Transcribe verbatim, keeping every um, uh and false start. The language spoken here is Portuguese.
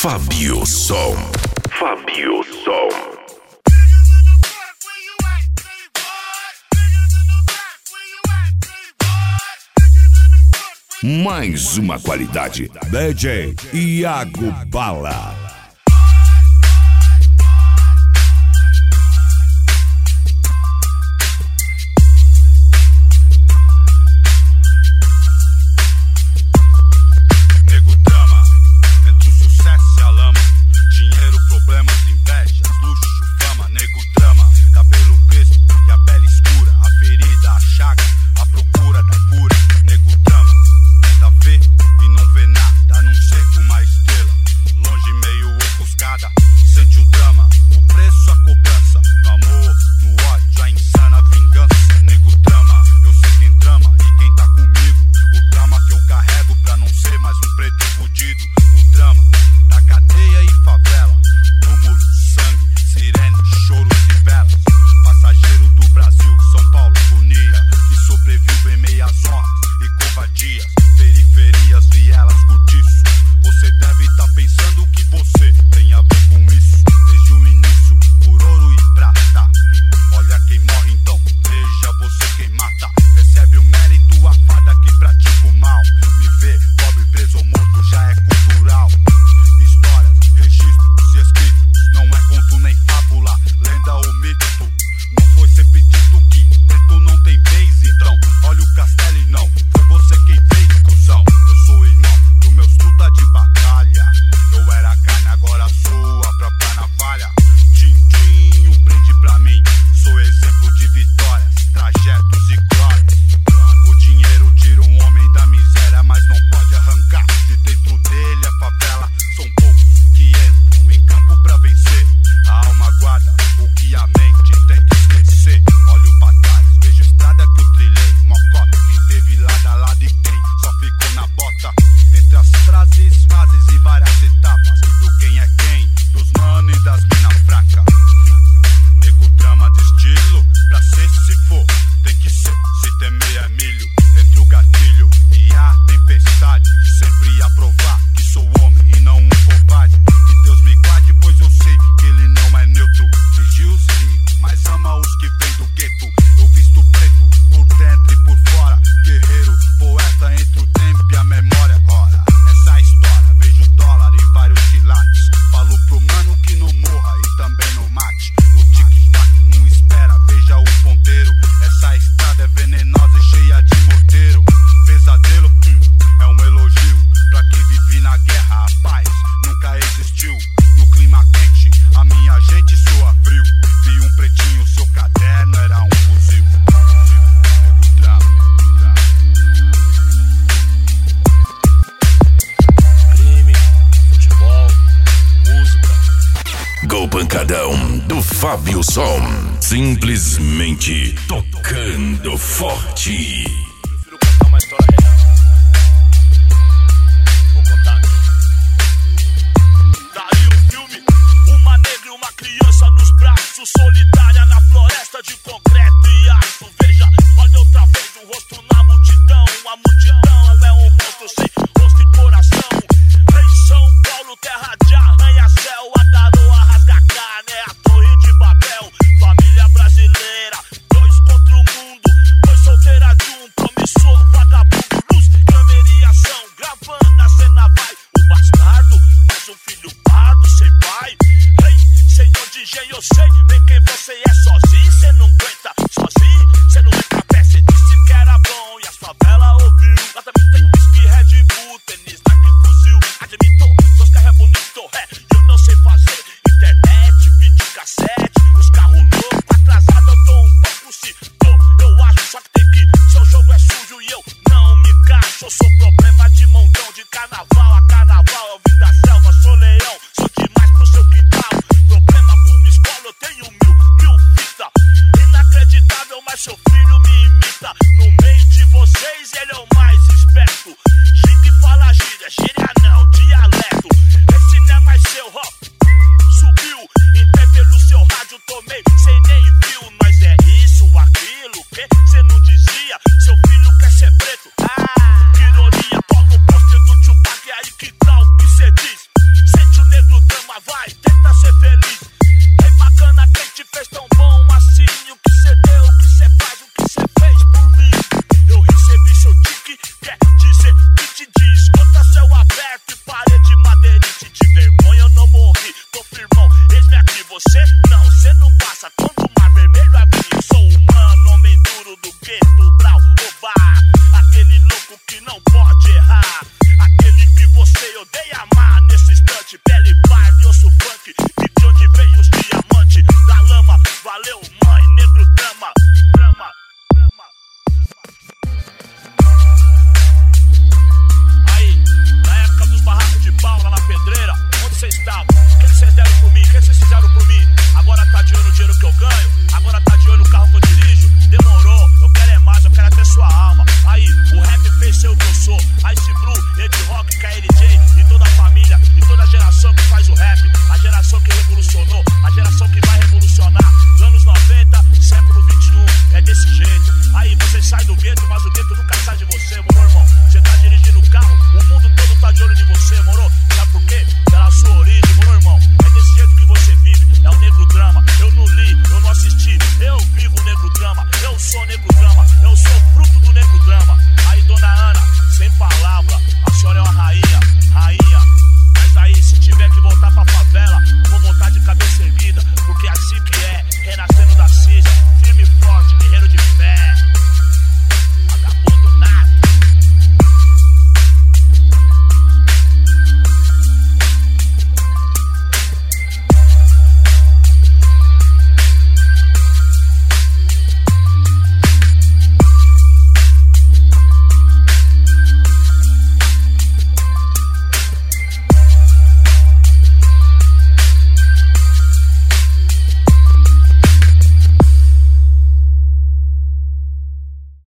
Fábio Som. Fábio Som. Mais uma qualidade. D J Iago Bala. Pancadão do Fábio Som, simplesmente tocando forte. Prefiro contar uma história real. Vou contar. Daí o filme, uma negra e uma criança nos braços, solitária na floresta de concreto e aço. Veja, olha outra vez um rosto na multidão. A multidão é um monstro sem rosto e coração. Em São Paulo, terra de arranha-céu, a garoa rasga carne, é a torre de Babel. Família brasileira, dois contra o mundo, foi solteira de um promissor vagabundo. Luz, câmera e ação, gravando a cena vai. O bastardo, mais um filho pardo, sem pai. Ei, senhor D J, eu sei bem quem você é. Sozinho, cê não aguenta, sozinho, cê não entra a pé. Cê disse que era bom e as favelas ouviu. Lá também tem whisky, Red Bull, tênis, Nike, fuzil. Admito, seus carros é bonito, é, eu não sei fazer. Internet, vídeo, cassete, os carros loucos, atrasado eu tô um pouco se tô, eu acho, só que tem que, seu jogo é sujo e eu não me encaixo. Eu sou problema de montão, de carnaval a carnaval, eu vim da selva, sou leão, sou demais pro seu quintal. Problema com uma escola, eu tenho mil, mil fita, inacreditável, mas seu